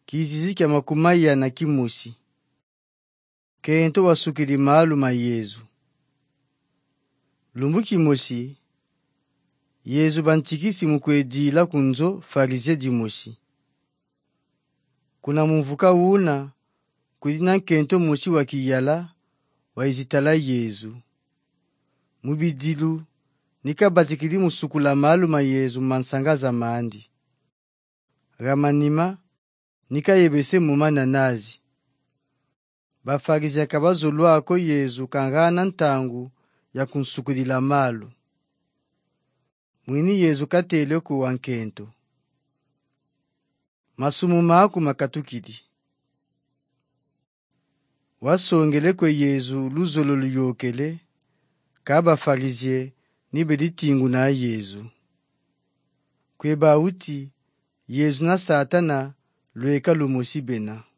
Kizizi kya makumaiya na kimusi. Kento wasukili maaluma Yezu. Lumbu kimosi, Yezu banchikisi mukwedila kunzo farize dimosi. Kuna mumvuka una, kulina kento musi wakiyala, waizitala Yezu. Mubidilu, nikabatikili musukula maaluma Yezu mansangaza mandi. Ramanima, nika yebese mumana nazi. Bafarize kabazolwako Yezu kangana ntangu ya kunsukulila malu. Mwini Yezu katele kuwa nkento. Masumu maku makatukidi. Wasongele kwe Yezu luzolo luyokele, kaba farize nibe ditingu na Yezu. Kwe bauti, Yezu na Satana lweka lumosi bena.